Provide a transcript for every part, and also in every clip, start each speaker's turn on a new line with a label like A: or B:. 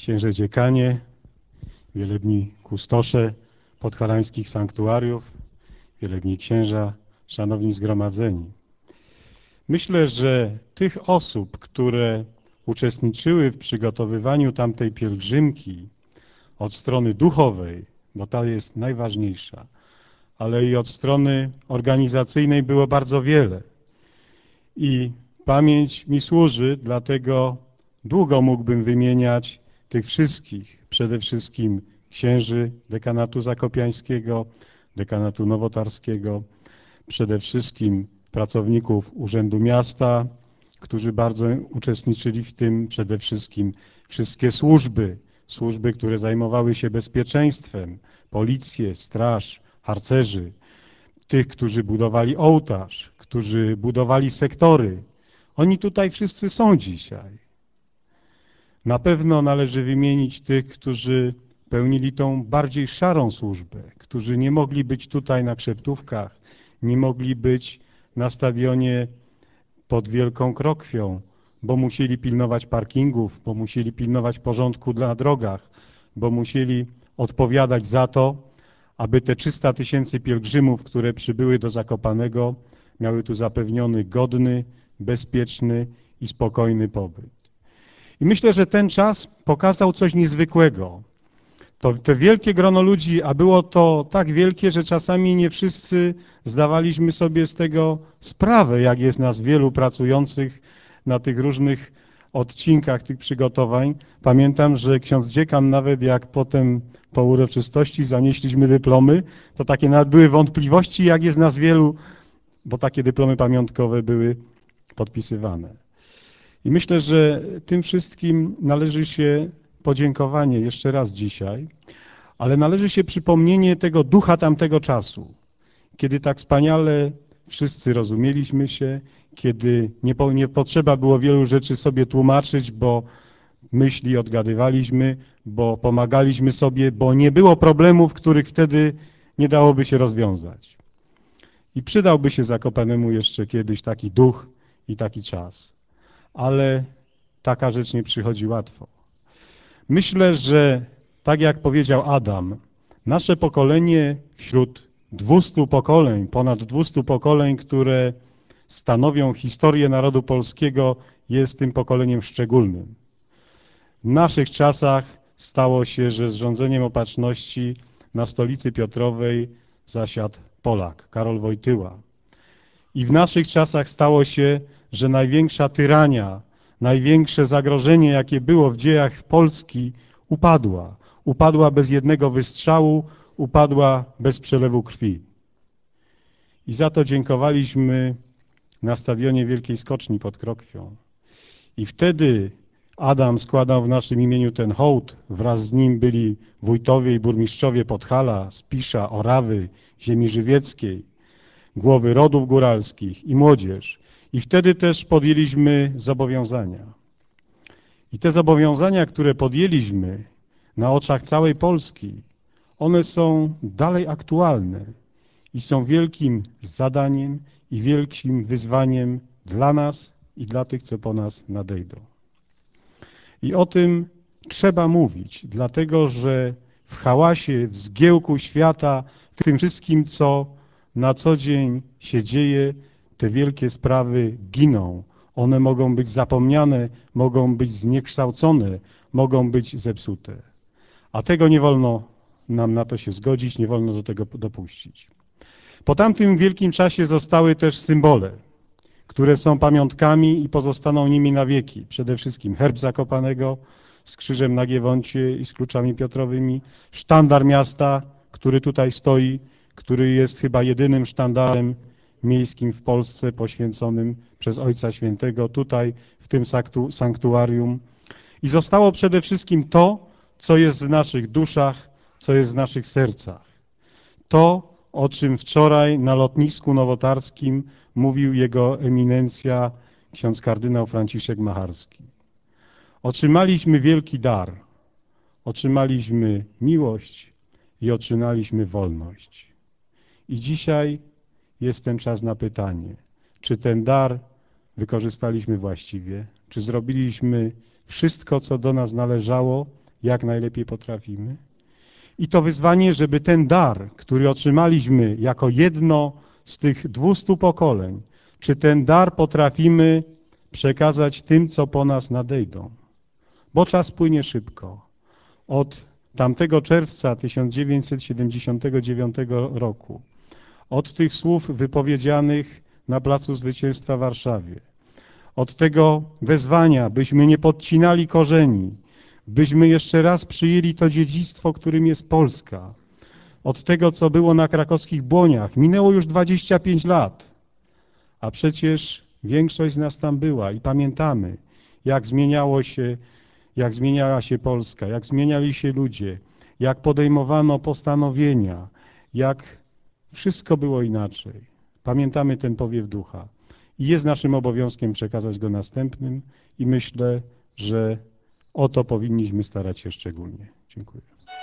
A: księże dziekanie, wielebni kustosze podhalańskich sanktuariów, wielebni księża, szanowni zgromadzeni. Myślę, że tych osób, które uczestniczyły w przygotowywaniu tamtej pielgrzymki od strony duchowej, bo ta jest najważniejsza, ale i od strony organizacyjnej było bardzo wiele. I pamięć mi służy, dlatego długo mógłbym wymieniać tych wszystkich, przede wszystkim księży dekanatu zakopiańskiego, dekanatu nowotarskiego, przede wszystkim pracowników Urzędu Miasta, którzy bardzo uczestniczyli w tym, przede wszystkim wszystkie służby, które zajmowały się bezpieczeństwem, policję, straż, harcerzy, tych, którzy budowali ołtarz, którzy budowali sektory. Oni tutaj wszyscy są dzisiaj. Na pewno należy wymienić tych, którzy pełnili tą bardziej szarą służbę, którzy nie mogli być tutaj na Krzeptówkach, nie mogli być na stadionie pod Wielką Krokwią, bo musieli pilnować parkingów, bo musieli pilnować porządku na drogach, bo musieli odpowiadać za to, aby te 300 000 pielgrzymów, które przybyły do Zakopanego, miały tu zapewniony godny, bezpieczny i spokojny pobyt. I myślę, że ten czas pokazał coś niezwykłego. To wielkie grono ludzi, a było to tak wielkie, że czasami nie wszyscy zdawaliśmy sobie z tego sprawę, jak jest nas wielu pracujących na tych różnych odcinkach tych przygotowań. Pamiętam, że ksiądz dziekan nawet jak potem po uroczystości zanieśliśmy dyplomy, to takie nawet były wątpliwości, jak jest nas wielu, bo takie dyplomy pamiątkowe były podpisywane. I myślę, że tym wszystkim należy się podziękowanie jeszcze raz dzisiaj, ale należy się przypomnienie tego ducha tamtego czasu, kiedy tak wspaniale wszyscy rozumieliśmy się, kiedy nie potrzeba było wielu rzeczy sobie tłumaczyć, bo myśli odgadywaliśmy, bo pomagaliśmy sobie, bo nie było problemów, których wtedy nie dałoby się rozwiązać. I przydałby się Zakopanemu jeszcze kiedyś taki duch i taki czas. Ale taka rzecz nie przychodzi łatwo. Myślę, że tak jak powiedział Adam, nasze pokolenie wśród 200 pokoleń, ponad 200 pokoleń, które stanowią historię narodu polskiego, jest tym pokoleniem szczególnym. W naszych czasach stało się, że z rządzeniem opatrzności na stolicy Piotrowej zasiadł Polak, Karol Wojtyła. I w naszych czasach stało się, że największa tyrania, największe zagrożenie, jakie było w dziejach Polski, upadła. Upadła bez jednego wystrzału, upadła bez przelewu krwi. I za to dziękowaliśmy na stadionie Wielkiej Skoczni pod Krokwią. I wtedy Adam składał w naszym imieniu ten hołd. Wraz z nim byli wójtowie i burmistrzowie Podhala, Spisza, Orawy, ziemi żywieckiej, głowy rodów góralskich i młodzież. I wtedy też podjęliśmy zobowiązania. I te zobowiązania, które podjęliśmy na oczach całej Polski, one są dalej aktualne i są wielkim zadaniem i wielkim wyzwaniem dla nas i dla tych, co po nas nadejdą. I o tym trzeba mówić, dlatego że w hałasie, w zgiełku świata, w tym wszystkim, co na co dzień się dzieje, te wielkie sprawy giną. One mogą być zapomniane, mogą być zniekształcone, mogą być zepsute. A tego nie wolno nam na to się zgodzić, nie wolno do tego dopuścić. Po tamtym wielkim czasie zostały też symbole, które są pamiątkami i pozostaną nimi na wieki. Przede wszystkim herb Zakopanego z krzyżem na giewoncie i z kluczami piotrowymi, sztandar miasta, który tutaj stoi, który jest chyba jedynym sztandarem miejskim w Polsce poświęconym przez Ojca Świętego tutaj w tym sanktuarium. I zostało przede wszystkim to, co jest w naszych duszach, co jest w naszych sercach. To, o czym wczoraj na lotnisku nowotarskim mówił jego eminencja ksiądz kardynał Franciszek Macharski. Otrzymaliśmy wielki dar, otrzymaliśmy miłość i otrzymaliśmy wolność. I dzisiaj jest ten czas na pytanie, czy ten dar wykorzystaliśmy właściwie, czy zrobiliśmy wszystko, co do nas należało, jak najlepiej potrafimy. I to wyzwanie, żeby ten dar, który otrzymaliśmy jako jedno z tych 200 pokoleń, czy ten dar potrafimy przekazać tym, co po nas nadejdą. Bo czas płynie szybko. Od tamtego czerwca 1979 roku, od tych słów wypowiedzianych na Placu Zwycięstwa w Warszawie, od tego wezwania, byśmy nie podcinali korzeni, byśmy jeszcze raz przyjęli to dziedzictwo, którym jest Polska. Od tego, co było na krakowskich Błoniach, minęło już 25 lat, a przecież większość z nas tam była i pamiętamy, jak zmieniała się Polska, jak zmieniali się ludzie, jak podejmowano postanowienia, jak wszystko było inaczej. Pamiętamy ten powiew ducha i jest naszym obowiązkiem przekazać go następnym i myślę, że o to powinniśmy starać się szczególnie. Dziękuję.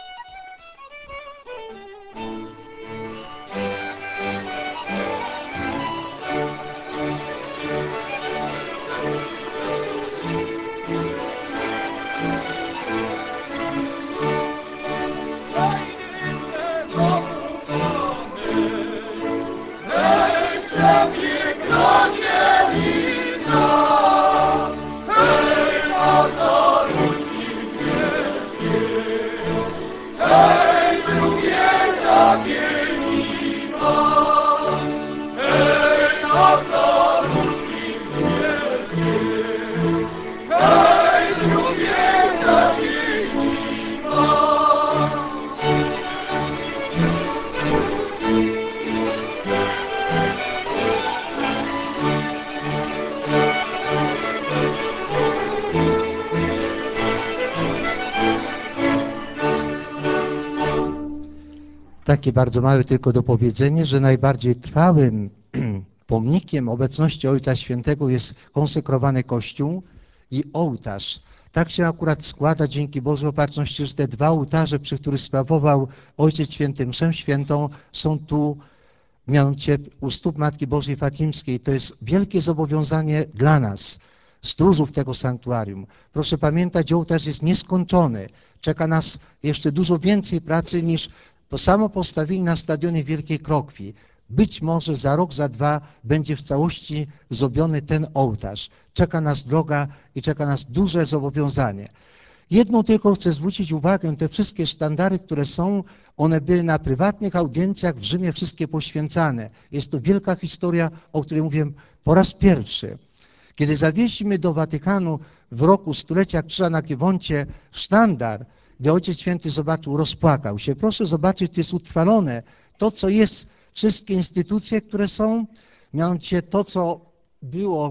B: Takie bardzo małe tylko dopowiedzenie, że najbardziej trwałym pomnikiem obecności Ojca Świętego jest konsekrowany Kościół i ołtarz. Tak się akurat składa dzięki Bożej Opatrzności, że te dwa ołtarze, przy których sprawował Ojciec Święty mszę świętą, są tu mianowicie u stóp Matki Bożej Fatimskiej. To jest wielkie zobowiązanie dla nas, stróżów tego sanktuarium. Proszę pamiętać, ołtarz jest nieskończony. Czeka nas jeszcze dużo więcej pracy niż to samo postawienie na stadionie Wielkiej Krokwi. Być może za rok, za dwa będzie w całości zrobiony ten ołtarz. Czeka nas droga i czeka nas duże zobowiązanie. Jedną tylko chcę zwrócić uwagę, te wszystkie sztandary, które są, one były na prywatnych audiencjach w Rzymie wszystkie poświęcane. Jest to wielka historia, o której mówiłem po raz pierwszy. Kiedy zawieźliśmy do Watykanu w roku stulecia Krzyża na Giewoncie sztandar, gdy Ojciec Święty zobaczył, rozpłakał się. Proszę zobaczyć, to jest utrwalone. To, co jest, wszystkie instytucje, które są, mianowicie to, co było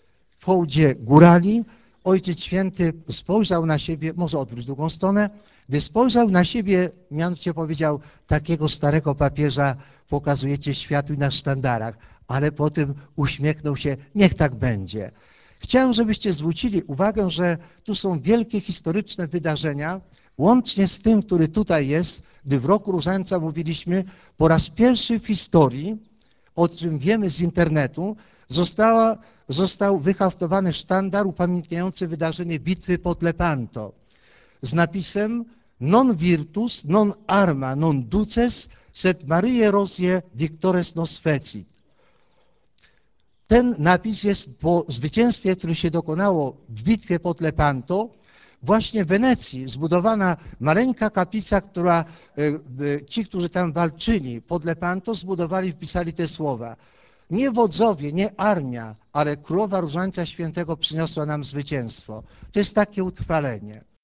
B: w hołdzie górali. Ojciec Święty spojrzał na siebie, może odwróć drugą stronę, gdy spojrzał na siebie, mianowicie powiedział, takiego starego papieża pokazujecie światu i na sztandarach, ale potem uśmiechnął się, niech tak będzie. Chciałem, żebyście zwrócili uwagę, że tu są wielkie historyczne wydarzenia, łącznie z tym, który tutaj jest, gdy w roku Różańca mówiliśmy, po raz pierwszy w historii, o czym wiemy z internetu, został wyhaftowany sztandar upamiętniający wydarzenie bitwy pod Lepanto z napisem non virtus, non arma, non duces, sed Mariae Rosie victores nos fecit. Ten napis jest po zwycięstwie, które się dokonało w bitwie pod Lepanto, właśnie w Wenecji zbudowana maleńka kaplica, która ci, którzy tam walczyli pod Lepanto, zbudowali, wpisali te słowa. Nie wodzowie, nie armia, ale Królowa Różańca Świętego przyniosła nam zwycięstwo. To jest takie utrwalenie.